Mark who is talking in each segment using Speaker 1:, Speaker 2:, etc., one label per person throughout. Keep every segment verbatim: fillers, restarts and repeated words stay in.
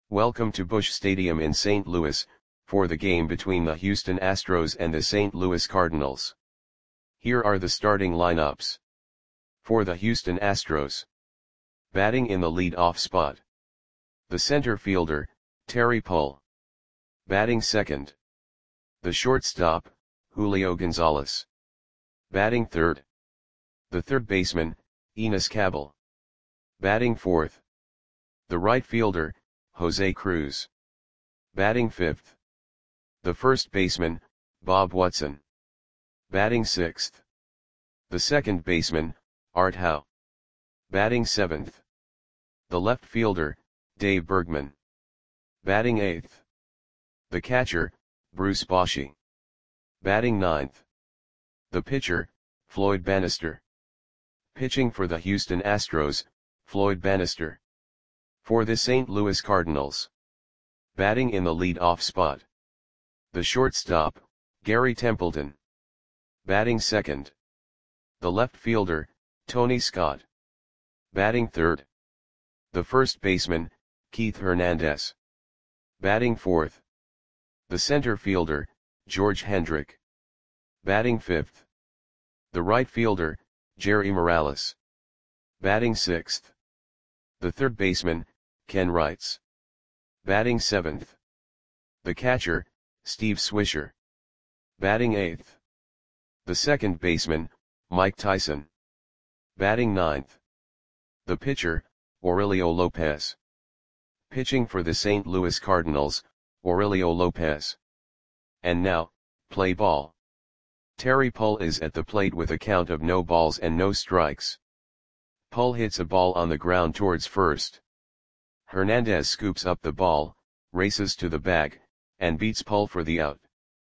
Speaker 1: Welcome to Busch Stadium in Saint Louis, for the game between the Houston Astros and the Saint Louis Cardinals. Here are the starting lineups. For the Houston Astros. Batting in the lead-off spot. The center fielder, Terry Pull. Batting second. The shortstop, Julio Gonzalez. Batting third. The third baseman, Enos Cabell. Batting fourth. The right fielder, Jose Cruz. Batting fifth. The first baseman, Bob Watson. Batting sixth. The second baseman, Art Howe. Batting seventh. The left fielder, Dave Bergman. Batting eighth. The catcher, Bruce Bochy. Batting ninth. The pitcher, Floyd Bannister. Pitching for the Houston Astros, Floyd Bannister. For the Saint Louis Cardinals. Batting in the lead-off spot. The shortstop, Gary Templeton. Batting second. The left fielder, Tony Scott. Batting third. The first baseman, Keith Hernandez. Batting fourth. The center fielder, George Hendrick. Batting fifth. The right fielder, Jerry Morales. Batting sixth. The third baseman, Ken Wrights. Batting seventh. The catcher, Steve Swisher. Batting eighth. The second baseman, Mike Tyson. Batting ninth. The pitcher, Aurelio Lopez. Pitching for the Saint Louis Cardinals, Aurelio Lopez. And now, play ball. Terry Pull is at the plate with a count of no balls and no strikes. Pull hits a ball on the ground towards first. Hernandez scoops up the ball, races to the bag, and beats Pull for the out.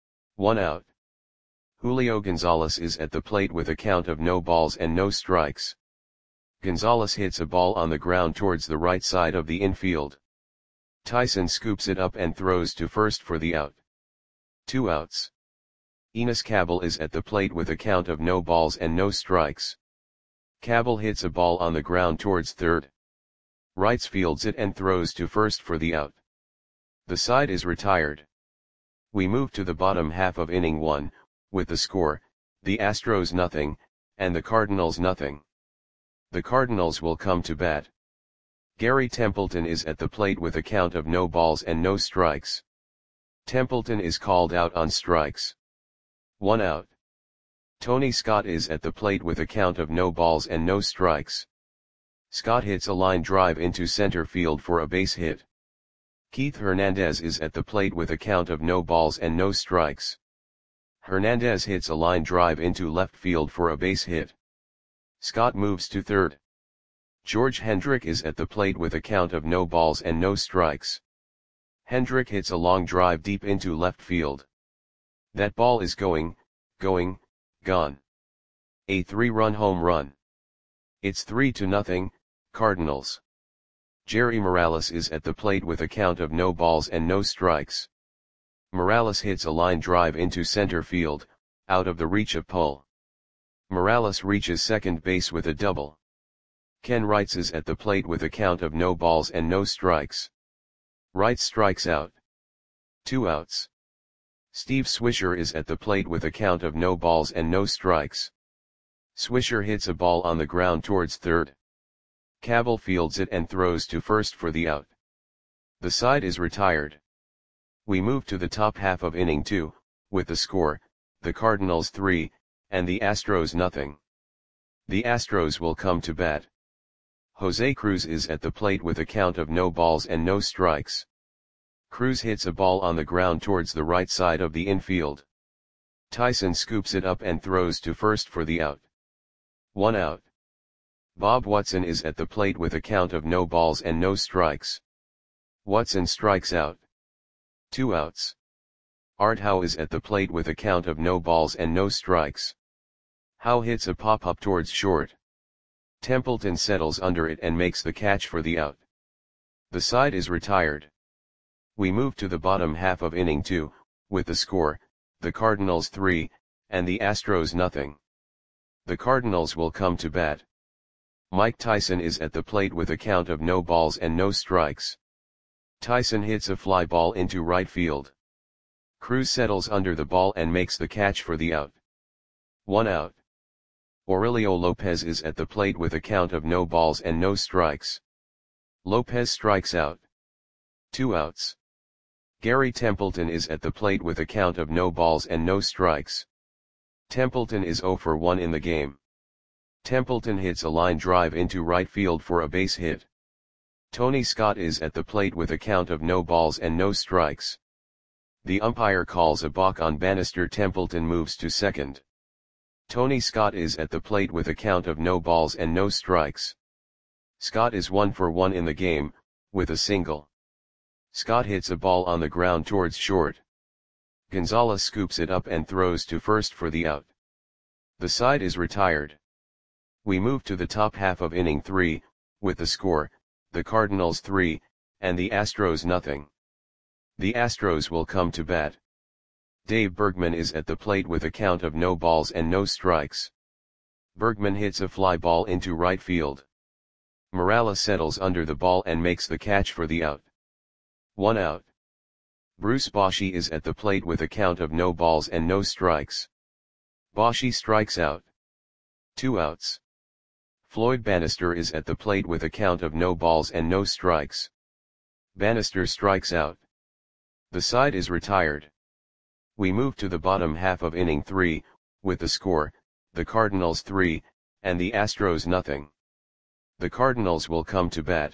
Speaker 1: One out. Julio Gonzalez is at the plate with a count of no balls and no strikes. Gonzalez hits a ball on the ground towards the right side of the infield. Tyson scoops it up and throws to first for the out. Two outs. Enos Cabell is at the plate with a count of no balls and no strikes. Cabell hits a ball on the ground towards third. Wrights fields it and throws to first for the out. The side is retired. We move to the bottom half of inning one, with the score, the Astros nothing, and the Cardinals nothing. The Cardinals will come to bat. Gary Templeton is at the plate with a count of no balls and no strikes. Templeton is called out on strikes. One out. Tony Scott is at the plate with a count of no balls and no strikes. Scott hits a line drive into center field for a base hit. Keith Hernandez is at the plate with a count of no balls and no strikes. Hernandez hits a line drive into left field for a base hit. Scott moves to third. George Hendrick is at the plate with a count of no balls and no strikes. Hendrick hits a long drive deep into left field. That ball is going, going, gone. A three-run home run. It's three to nothing, Cardinals. Jerry Morales is at the plate with a count of no balls and no strikes. Morales hits a line drive into center field, out of the reach of Pull. Morales reaches second base with a double. Ken Wrights is at the plate with a count of no balls and no strikes. Wrights strikes out. Two outs. Steve Swisher is at the plate with a count of no balls and no strikes. Swisher hits a ball on the ground towards third. Cabell fields it and throws to first for the out. The side is retired. We move to the top half of inning two, with the score, the Cardinals three, and the Astros nothing. The Astros will come to bat. Jose Cruz is at the plate with a count of no balls and no strikes. Cruz hits a ball on the ground towards the right side of the infield. Tyson scoops it up and throws to first for the out. One out. Bob Watson is at the plate with a count of no balls and no strikes. Watson strikes out. Two outs. Art Howe is at the plate with a count of no balls and no strikes. Howe hits a pop-up towards short. Templeton settles under it and makes the catch for the out. The side is retired. We move to the bottom half of inning two, with the score, the Cardinals three, and the Astros nothing. The Cardinals will come to bat. Mike Tyson is at the plate with a count of no balls and no strikes. Tyson hits a fly ball into right field. Cruz settles under the ball and makes the catch for the out. One out. Aurelio Lopez is at the plate with a count of no balls and no strikes. Lopez strikes out. Two outs. Gary Templeton is at the plate with a count of no balls and no strikes. Templeton is zero for one in the game. Templeton hits a line drive into right field for a base hit. Tony Scott is at the plate with a count of no balls and no strikes. The umpire calls a balk on Bannister. Templeton moves to second. Tony Scott is at the plate with a count of no balls and no strikes. Scott is one for one in the game, with a single. Scott hits a ball on the ground towards short. Gonzalez scoops it up and throws to first for the out. The side is retired. We move to the top half of inning three, with the score, the Cardinals three, and the Astros nothing. The Astros will come to bat. Dave Bergman is at the plate with a count of no balls and no strikes. Bergman hits a fly ball into right field. Morales settles under the ball and makes the catch for the out. One out. Bruce Bochy is at the plate with a count of no balls and no strikes. Bochy strikes out. Two outs. Floyd Bannister is at the plate with a count of no balls and no strikes. Bannister strikes out. The side is retired. We move to the bottom half of inning three, with the score, the Cardinals three, and the Astros nothing. The Cardinals will come to bat.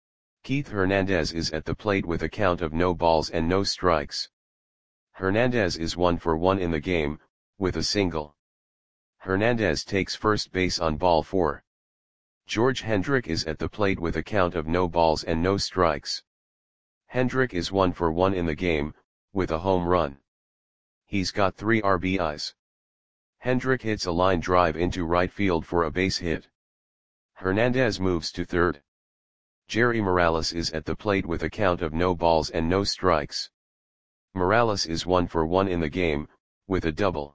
Speaker 1: Keith Hernandez is at the plate with a count of no balls and no strikes. Hernandez is one for one in the game, with a single. Hernandez takes first base on ball four. George Hendrick is at the plate with a count of no balls and no strikes. Hendrick is one for one in the game, with a home run. He's got three R B Is. Hendrick hits a line drive into right field for a base hit. Hernandez moves to third. Jerry Morales is at the plate with a count of no balls and no strikes. Morales is one for one in the game, with a double.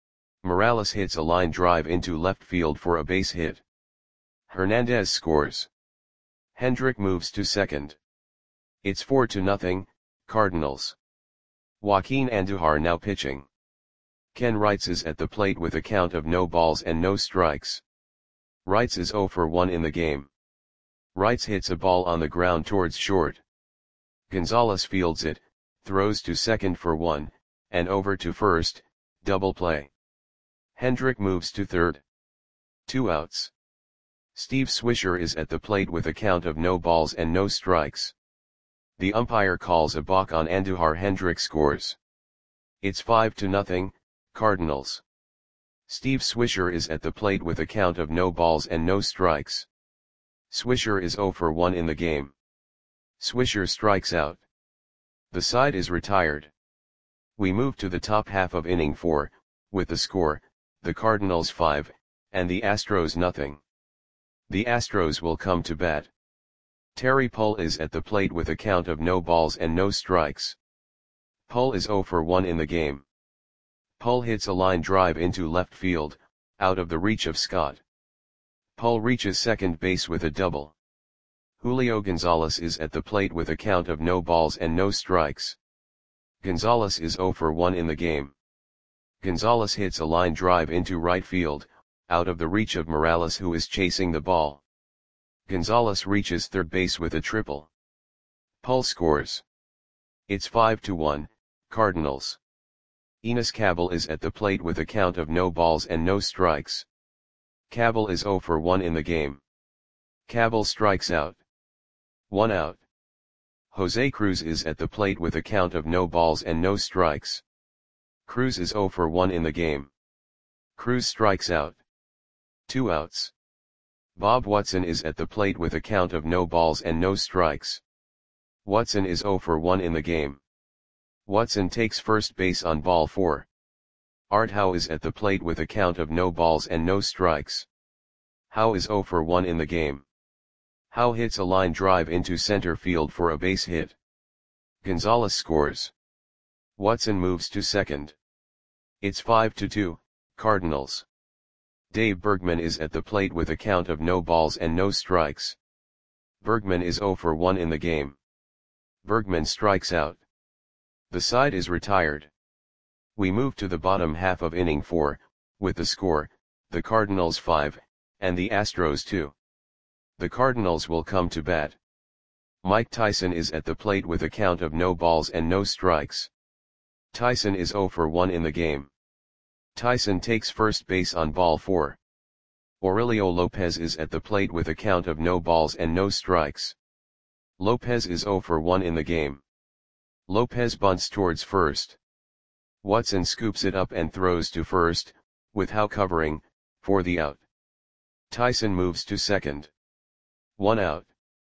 Speaker 1: Morales hits a line drive into left field for a base hit. Hernandez scores. Hendrick moves to second. It's four to nothing, Cardinals. Joaquin Andujar now pitching. Ken Wrights is at the plate with a count of no balls and no strikes. Wrights is zero for one in the game. Wrights hits a ball on the ground towards short. Gonzalez fields it, throws to second for one, and over to first, double play. Hendrick moves to third. Two outs. Steve Swisher is at the plate with a count of no balls and no strikes. The umpire calls a balk on Andujar. Hendrick scores. It's five to nothing, Cardinals. Steve Swisher is at the plate with a count of no balls and no strikes. Swisher is zero for one in the game. Swisher strikes out. The side is retired. We move to the top half of inning four, with the score, the Cardinals five, and the Astros nothing. The Astros will come to bat. Terry Pull is at the plate with a count of no balls and no strikes. Pull is zero for one in the game. Pull hits a line drive into left field, out of the reach of Scott. Pull reaches second base with a double. Julio Gonzalez is at the plate with a count of no balls and no strikes. Gonzalez is zero for one in the game. Gonzalez hits a line drive into right field, out of the reach of Morales, who is chasing the ball. Gonzalez reaches third base with a triple. Pull scores. It's five to one, Cardinals. Enos Cabell is at the plate with a count of no balls and no strikes. Cabell is zero for one in the game. Cabell strikes out. One out. Jose Cruz is at the plate with a count of no balls and no strikes. Cruz is zero for one in the game. Cruz strikes out. Two outs. Bob Watson is at the plate with a count of no balls and no strikes. Watson is zero for one in the game. Watson takes first base on ball four. Art Howe is at the plate with a count of no balls and no strikes. Howe is zero for one in the game. Howe hits a line drive into center field for a base hit. Gonzalez scores. Watson moves to second. It's five to two, Cardinals. Dave Bergman is at the plate with a count of no balls and no strikes. Bergman is zero for one in the game. Bergman strikes out. The side is retired. We move to the bottom half of inning four, with the score, the Cardinals five, and the Astros two. The Cardinals will come to bat. Mike Tyson is at the plate with a count of no balls and no strikes. Tyson is oh for one in the game. Tyson takes first base on ball four. Aurelio Lopez is at the plate with a count of no balls and no strikes. Lopez is oh for one in the game. Lopez bunts towards first. Watson scoops it up and throws to first, with Howe covering, for the out. Tyson moves to second. One out.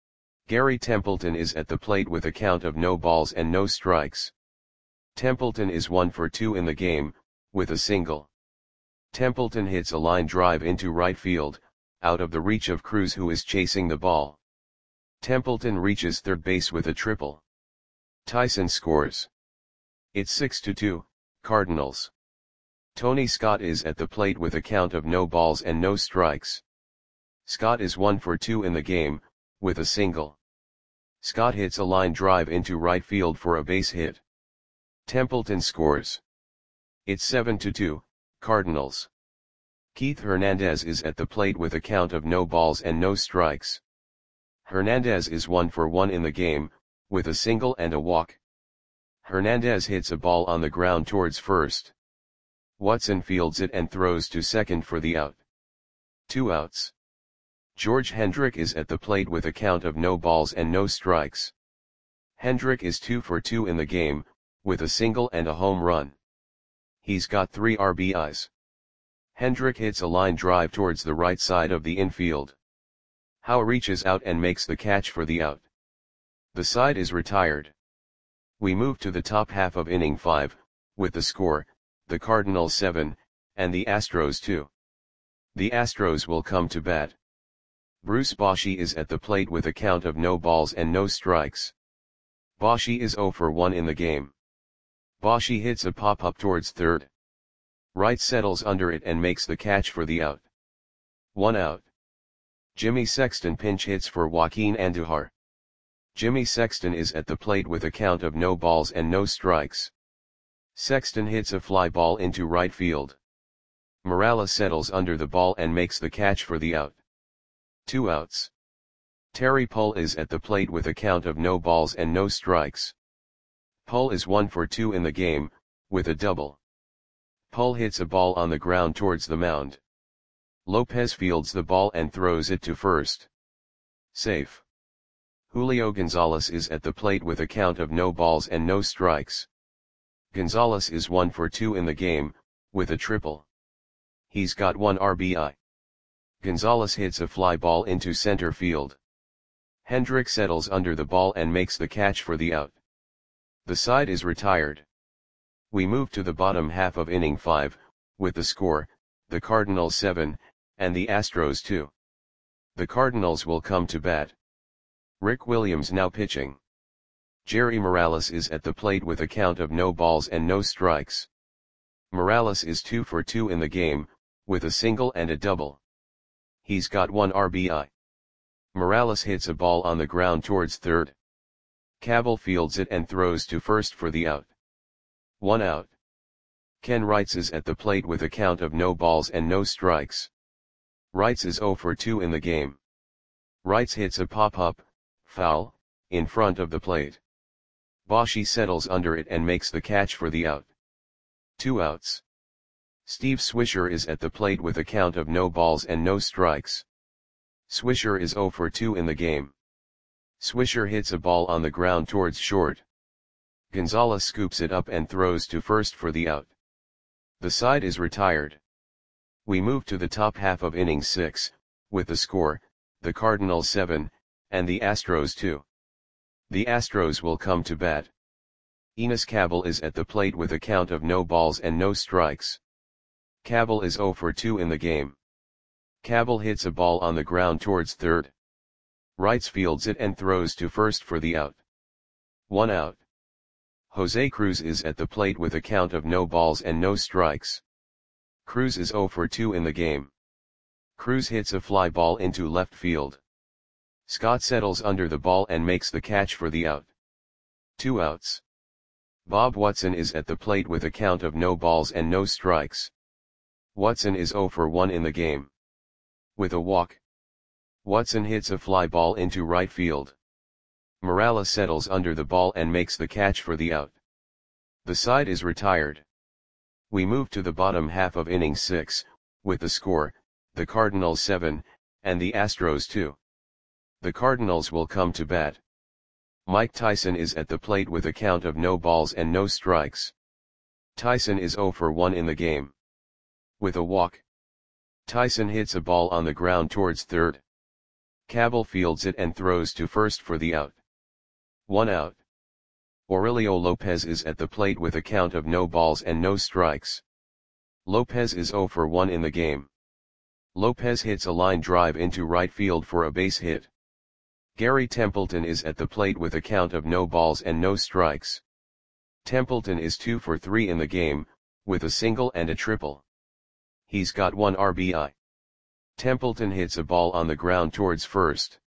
Speaker 1: Gary Templeton is at the plate with a count of no balls and no strikes. Templeton is one for two in the game, with a single. Templeton hits a line drive into right field, out of the reach of Cruz, who is chasing the ball. Templeton reaches third base with a triple. Tyson scores. It's six to two, Cardinals. Tony Scott is at the plate with a count of no balls and no strikes. Scott is one for two in the game, with a single. Scott hits a line drive into right field for a base hit. Templeton scores. It's seven to two, Cardinals. Keith Hernandez is at the plate with a count of no balls and no strikes. Hernandez is one for one in the game, with a single and a walk. Hernandez hits a ball on the ground towards first. Watson fields it and throws to second for the out. Two outs. George Hendrick is at the plate with a count of no balls and no strikes. Hendrick is two for two in the game, with a single and a home run. He's got three R B Is. Hendrick hits a line drive towards the right side of the infield. Howe reaches out and makes the catch for the out. The side is retired. We move to the top half of inning five, with the score, the Cardinals seven, and the Astros two. The Astros will come to bat. Bruce Bochy is at the plate with a count of no balls and no strikes. Bochy is oh for one in the game. Bochy hits a pop-up towards third. Wright settles under it and makes the catch for the out. One out. Jimmy Sexton pinch hits for Joaquin Andujar. Jimmy Sexton is at the plate with a count of no balls and no strikes. Sexton hits a fly ball into right field. Morales settles under the ball and makes the catch for the out. Two outs. Terry Pull is at the plate with a count of no balls and no strikes. Pull is one for two in the game, with a double. Pull hits a ball on the ground towards the mound. Lopez fields the ball and throws it to first. Safe. Julio Gonzalez is at the plate with a count of no balls and no strikes. Gonzalez is one for two in the game, with a triple. He's got one R B I. Gonzalez hits a fly ball into center field. Hendrick settles under the ball and makes the catch for the out. The side is retired. We move to the bottom half of inning five, with the score, the Cardinals seven, and the Astros two. The Cardinals will come to bat. Rick Williams now pitching. Jerry Morales is at the plate with a count of no balls and no strikes. Morales is two for two in the game, with a single and a double. He's got one R B I. Morales hits a ball on the ground towards third. Cabell fields it and throws to first for the out. One out. Ken Wrights is at the plate with a count of no balls and no strikes. Wrights is oh for two in the game. Wrights hits a pop-up, foul, in front of the plate. Bochy settles under it and makes the catch for the out. Two outs. Steve Swisher is at the plate with a count of no balls and no strikes. Swisher is oh for two in the game. Swisher hits a ball on the ground towards short. Gonzalez scoops it up and throws to first for the out. The side is retired. We move to the top half of inning six, with the score, the Cardinals seven, and the Astros two. The Astros will come to bat. Enos Cabell is at the plate with a count of no balls and no strikes. Cabell is oh for two in the game. Cabell hits a ball on the ground towards third. Wrights fields it and throws to first for the out. One out. Jose Cruz is at the plate with a count of no balls and no strikes. Cruz is oh for two in the game. Cruz hits a fly ball into left field. Scott settles under the ball and makes the catch for the out. Two outs. Bob Watson is at the plate with a count of no balls and no strikes. Watson is oh for one in the game. With a walk, Watson hits a fly ball into right field. Morales settles under the ball and makes the catch for the out. The side is retired. We move to the bottom half of inning six, with the score, the Cardinals seven, and the Astros two. The Cardinals will come to bat. Mike Tyson is at the plate with a count of no balls and no strikes. Tyson is oh for one in the game. With a walk, Tyson hits a ball on the ground towards third. Cabell fields it and throws to first for the out. One out. Aurelio Lopez is at the plate with a count of no balls and no strikes. Lopez is oh for one in the game. Lopez hits a line drive into right field for a base hit. Gary Templeton is at the plate with a count of no balls and no strikes. Templeton is two for three in the game, with a single and a triple. He's got one R B I. Templeton hits a ball on the ground towards first.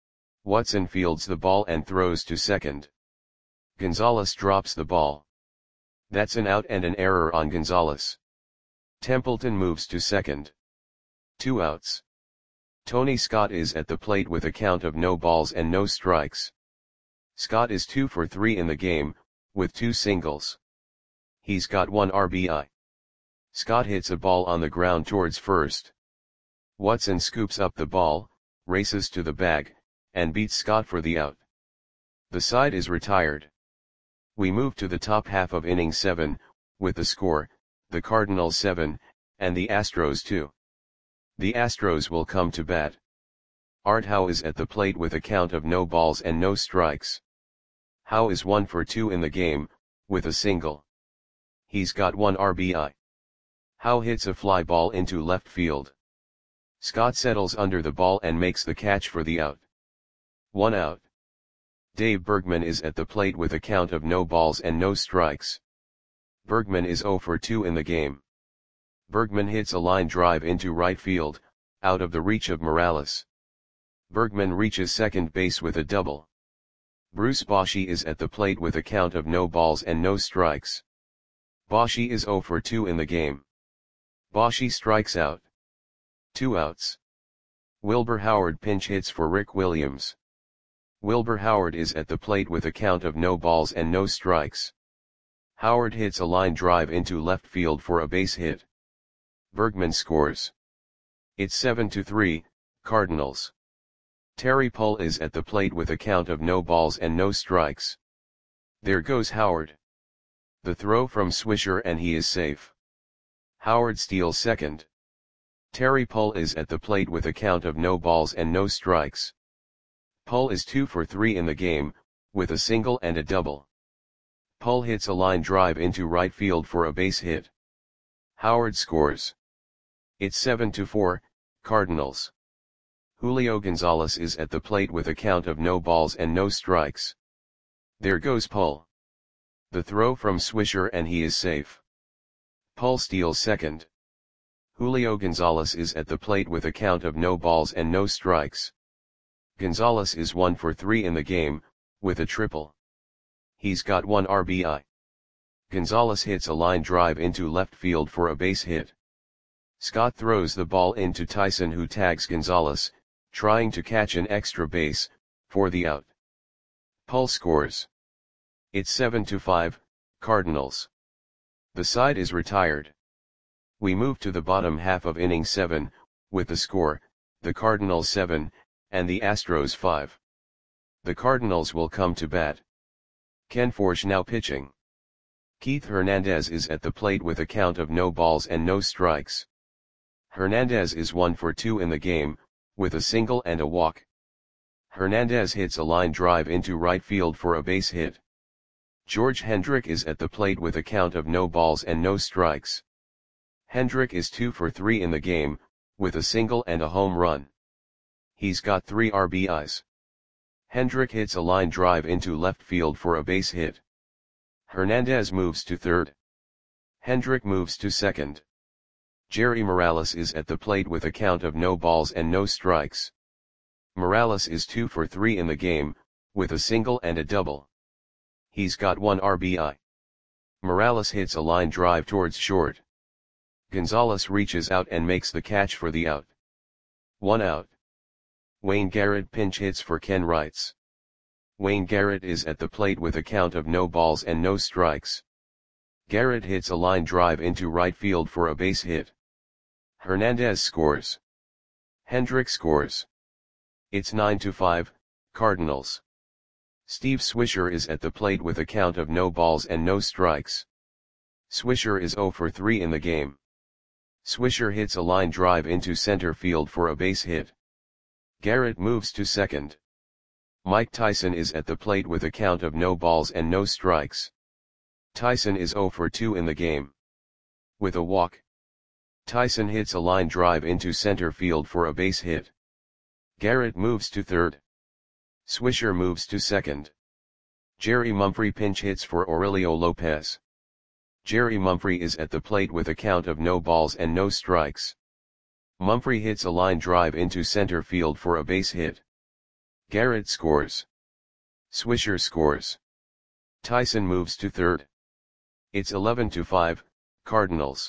Speaker 1: Watson fields the ball and throws to second. Gonzalez drops the ball. That's an out and an error on Gonzalez. Templeton moves to second. Two outs. Tony Scott is at the plate with a count of no balls and no strikes. Scott is two for three in the game, with two singles. He's got one R B I. Scott hits a ball on the ground towards first. Watson scoops up the ball, races to the bag, and beats Scott for the out. The side is retired. We move to the top half of inning seven, with the score, the Cardinals seven, and the Astros two. The Astros will come to bat. Art Howe is at the plate with a count of no balls and no strikes. Howe is one for two in the game, with a single. He's got one R B I. Howe hits a fly ball into left field. Scott settles under the ball and makes the catch for the out. One out. Dave Bergman is at the plate with a count of no balls and no strikes. Bergman is oh for two in the game. Bergman hits a line drive into right field, out of the reach of Morales. Bergman reaches second base with a double. Bruce Bochy is at the plate with a count of no balls and no strikes. Bochy is oh for two in the game. Bochy strikes out. Two outs. Wilbur Howard pinch hits for Rick Williams. Wilbur Howard is at the plate with a count of no balls and no strikes. Howard hits a line drive into left field for a base hit. Bergman scores. It's seven to three, Cardinals. Terry Pull is at the plate with a count of no balls and no strikes. There goes Howard. The throw from Swisher and he is safe. Howard steals second. Terry Pull is at the plate with a count of no balls and no strikes. Pull is two for three in the game, with a single and a double. Pull hits a line drive into right field for a base hit. Howard scores. It's seven to four, Cardinals. Julio Gonzalez is at the plate with a count of no balls and no strikes. There goes Pull. The throw from Swisher and he is safe. Pull steals second. Julio Gonzalez is at the plate with a count of no balls and no strikes. Gonzalez is one for three in the game, with a triple. He's got one R B I. Gonzalez hits a line drive into left field for a base hit. Scott throws the ball into Tyson, who tags Gonzalez, trying to catch an extra base, for the out. Pull scores. It's seven to five, Cardinals. The side is retired. We move to the bottom half of inning seven, with the score, the Cardinals seven, and the Astros five. The Cardinals will come to bat. Ken Forsch now pitching. Keith Hernandez is at the plate with a count of no balls and no strikes. Hernandez is one for two in the game, with a single and a walk. Hernandez hits a line drive into right field for a base hit. George Hendrick is at the plate with a count of no balls and no strikes. Hendrick is two for three in the game, with a single and a home run. He's got three R B Is. Hendrick hits a line drive into left field for a base hit. Hernandez moves to third. Hendrick moves to second. Jerry Morales is at the plate with a count of no balls and no strikes. Morales is two for three in the game, with a single and a double. He's got one R B I. Morales hits a line drive towards short. Gonzalez reaches out and makes the catch for the out. One out. Wayne Garrett pinch hits for Ken Wrights. Wayne Garrett is at the plate with a count of no balls and no strikes. Garrett hits a line drive into right field for a base hit. Hernandez scores. Hendrick scores. It's nine to five, Cardinals. Steve Swisher is at the plate with a count of no balls and no strikes. Swisher is zero for three in the game. Swisher hits a line drive into center field for a base hit. Garrett moves to second. Mike Tyson is at the plate with a count of no balls and no strikes. Tyson is zero for two in the game. With a walk, Tyson hits a line drive into center field for a base hit. Garrett moves to third. Swisher moves to second. Jerry Mumphrey pinch hits for Aurelio Lopez. Jerry Mumphrey is at the plate with a count of no balls and no strikes. Mumphrey hits a line drive into center field for a base hit. Garrett scores. Swisher scores. Tyson moves to third. It's eleven to five, Cardinals.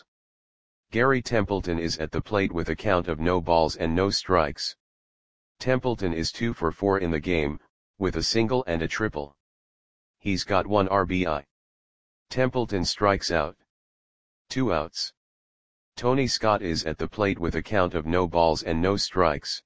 Speaker 1: Gary Templeton is at the plate with a count of no balls and no strikes. Templeton is two for four in the game, with a single and a triple. He's got one R B I. Templeton strikes out. Two outs. Tony Scott is at the plate with a count of no balls and no strikes.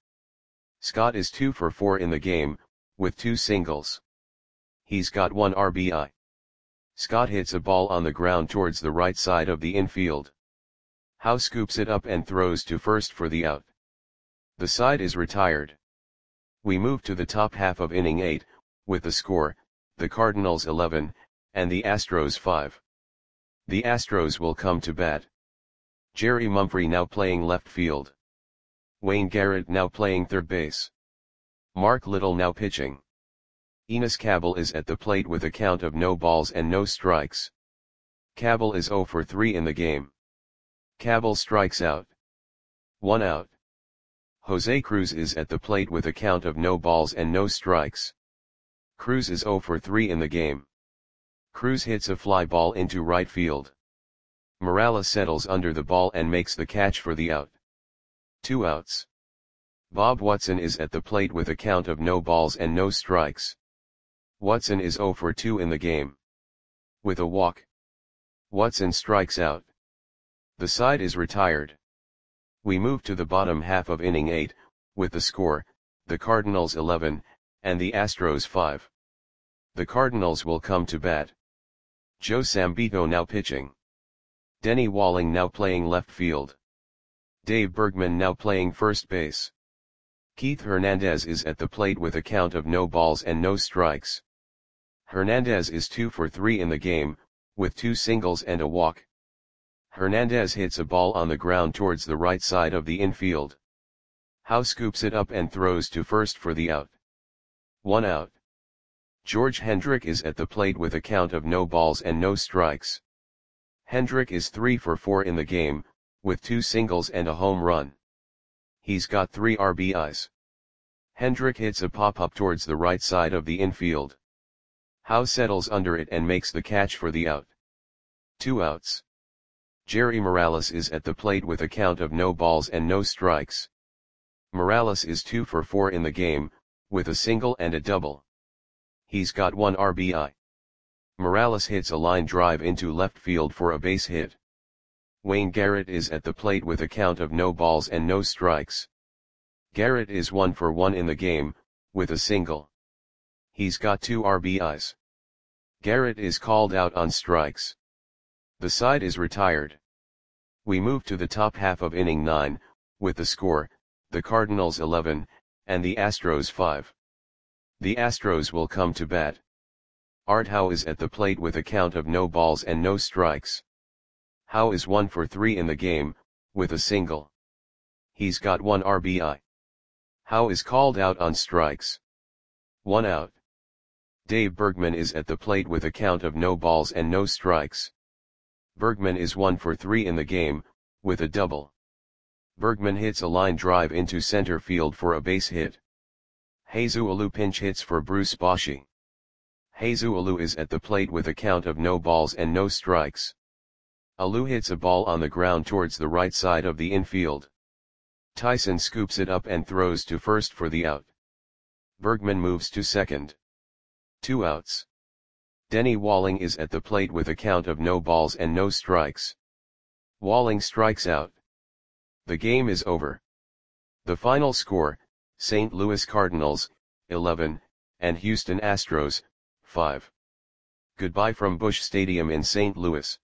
Speaker 1: Scott is two for four in the game, with two singles. He's got one R B I. Scott hits a ball on the ground towards the right side of the infield. Howe scoops it up and throws to first for the out. The side is retired. We move to the top half of inning eight, with the score, the Cardinals eleven, and the Astros five. The Astros will come to bat. Jerry Mumphrey now playing left field. Wayne Garrett now playing third base. Mark Little now pitching. Enos Cabell is at the plate with a count of no balls and no strikes. Cabell is zero for three in the game. Cabell strikes out. One out. Jose Cruz is at the plate with a count of no balls and no strikes. Cruz is zero for three in the game. Cruz hits a fly ball into right field. Morales settles under the ball and makes the catch for the out. Two outs. Bob Watson is at the plate with a count of no balls and no strikes. Watson is zero for two in the game. With a walk, Watson strikes out. The side is retired. We move to the bottom half of inning eight, with the score, the Cardinals eleven, and the Astros five. The Cardinals will come to bat. Joe Sambito now pitching. Denny Walling now playing left field. Dave Bergman now playing first base. Keith Hernandez is at the plate with a count of no balls and no strikes. Hernandez is two for three in the game, with two singles and a walk. Hernandez hits a ball on the ground towards the right side of the infield. Howe scoops it up and throws to first for the out. One out. George Hendrick is at the plate with a count of no balls and no strikes. Hendrick is three for four in the game, with two singles and a home run. He's got three R B Is. Hendrick hits a pop-up towards the right side of the infield. Howe settles under it and makes the catch for the out. Two outs. Jerry Morales is at the plate with a count of no balls and no strikes. Morales is two for four in the game, with a single and a double. He's got one R B I. Morales hits a line drive into left field for a base hit. Wayne Garrett is at the plate with a count of no balls and no strikes. Garrett is one for one in the game, with a single. He's got two R B Is. Garrett is called out on strikes. The side is retired. We move to the top half of inning nine, with the score, the Cardinals eleven, and the Astros five. The Astros will come to bat. Art Howe is at the plate with a count of no balls and no strikes. Howe is one for three in the game, with a single. He's got one R B I. Howe is called out on strikes. One out. Dave Bergman is at the plate with a count of no balls and no strikes. Bergman is one for three in the game, with a double. Bergman hits a line drive into center field for a base hit. Jesus Alou pinch hits for Bruce Bochy. Jesus Alou is at the plate with a count of no balls and no strikes. Alou hits a ball on the ground towards the right side of the infield. Tyson scoops it up and throws to first for the out. Bergman moves to second. Two outs. Denny Walling is at the plate with a count of no balls and no strikes. Walling strikes out. The game is over. The final score, Saint Louis Cardinals, eleven, and Houston Astros, five. Goodbye from Busch Stadium in Saint Louis.